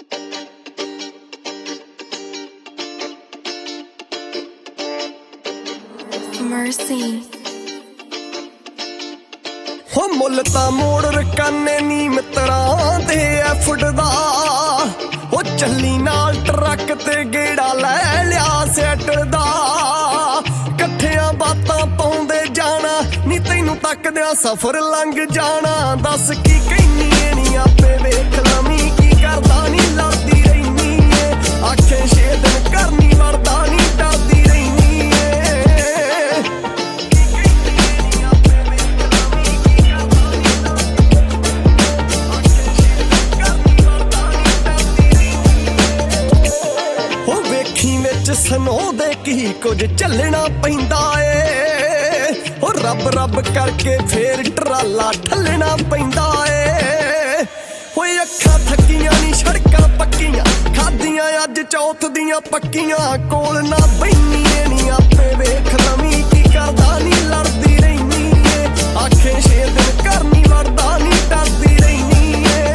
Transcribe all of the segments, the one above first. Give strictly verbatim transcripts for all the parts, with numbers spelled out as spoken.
Mercy ਹੋ ਮੁੱਲ ਤਾਂ ਮੋੜ ਰਕਾਨੇ ਨੀ ਮਿੱਤਰਾਂ ਦੇ ਐਫਟ ਦਾ ਹੋ ਚੱਲੀ ਨਾਲ ਟਰੱਕ ਤੇ ਗੇੜਾ ਲੈ ਲਿਆ ਸੈਟਲ ਦਾ ਇਕੱਠਿਆਂ ਬਾਤਾਂ ਪਾਉਂਦੇ ਜਾਣਾ ਨੀ ਤੈਨੂੰ ਤੱਕਦਿਆਂ ਸਫ਼ਰ ਲੰਘ ਜਾਣਾ ਦੱਸ ਕੀ ਕਹਿਨੀ ਏ ਨੀ ਆਪੇ ਵੇਖ ਲਵੀਂ ਕੀ ਕਰਦਾ ਨੀ ਲੜਦੀ ਰਹਿਨੀ ਏ ਆਖੇ ਛੇ ਦਿਨ ਕਰਨੀ ਵਰਦਾ ਨੀ ਡਰਦੀ ਰਹਿਨੀ ਏ ਸਨੋ ਦੇ ਕੀ ਕੁਝ ਚੱਲਣਾ ਪੈਂਦਾ ਏ ਹੋ ਰੱਬ ਰੱਬ ਕਰਕੇ ਫੇਰ ਟਰਾਲਾ ਠੱਲਣਾ ਪੈਂਦਾ ਏ ਹੋਏ ਅੱਖਾਂ ਥੱਕੀਆਂ ਨੀ ਸੜਕਾਂ ਪੱਕੀਆਂ ਖਾਦੀਆਂ ਅੱਜ ਚੌਥ ਦੀਆਂ ਪੱਕੀਆਂ ਕੋਲ ਨਾ ਬੈਨੀ ਏ ਨੀ ਆਪੇ ਵੇਖ ਲਵੀਂ ਕੀ ਕਰਦਾ ਨੀ ਲੜਦੀ ਰਹਿਨੀ ਏ ਆਖੇ ਛੇ ਦਿਨ ਘਰ ਨੀ ਵੜਦਾ ਨੀ ਡਰਦੀ ਰਹਿਨੀ ਏ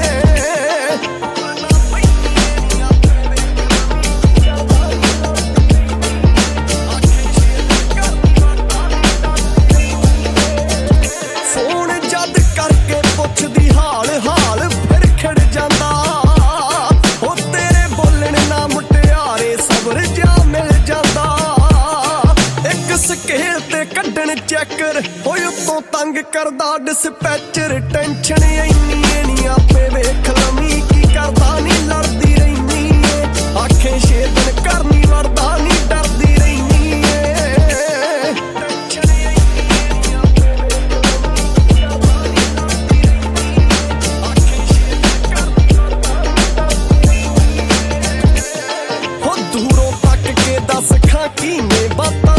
ਸਕੇਲ ਤੇ ਕੱਢਣ ਚੈੱਕਰ ਹੋਏ ਉਤੋਂ ਤੰਗ ਕਰਦਾ ਡਿਸਪੈਚਰ ਟੈਨਸ਼ਨ ਇੰਨੀ ਏ ਨੀ ਆਪੇ ਵੇਖ ਲਵੀਂ ਕੀ ਕਰਦਾ ਨੀ ਲੜਦੀ ਰਹਿਨੀ ਏ ਆਖੇ ਛੇ ਦਿਨ ਘਰ ਨੀ ਵੜਦਾ ਨੀ ਡਰਦੀ ਰਹਿਨੀ ਏ ਟੈਨਸ਼ਨ ਇੰਨੀ ਏ ਨੀ ਆਪੇ ਵੇਖ ਲਵੀਂ ਕੀ ਕਰਦਾ ਨੀ ਲੜਦੀ ਰਹਿਨੀ ਏ ਆਖੇ ਛੇ ਦਿਨ ਘਰ ਨੀ ਵੜਦਾ ਨੀ ਡਰਦੀ ਰਹਿਨੀ ਏ ਹੋ ਦੂਰੋਂ ਤੱਕ ਕੇ ਦੱਸ ਖਾਂ ਕਿਵੇਂ ਬਾਤਾਂ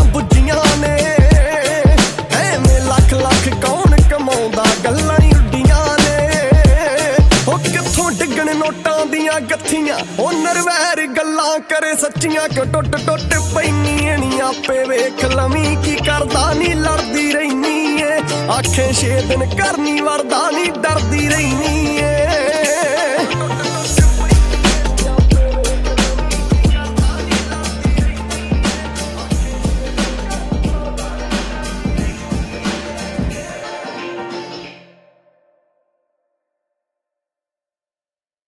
ਨੋਟਾਂ ਦੀਆਂ ਗੱਥੀਆਂ ਉਹ ਨਰਵੈਰ ਗੱਲਾਂ ਕਰੇ ਸੱਚੀਆਂ ਕਿਉਂ ਟੁੱਟ ਟੁੱਟ ਪੈਨੀ ਏ ਨੀ ਆਪੇ ਵੇਖ ਲਵੀਂ ਕੀ ਕਰਦਾ ਨੀ ਲੜਦੀ ਰਹਿਨੀ ਏ ਆਖੇ ਛੇ ਦਿਨ ਘਰ ਨੀ ਵੜਦਾ ਨੀ ਡਰਦੀ ਰਹਿਨੀ ਏ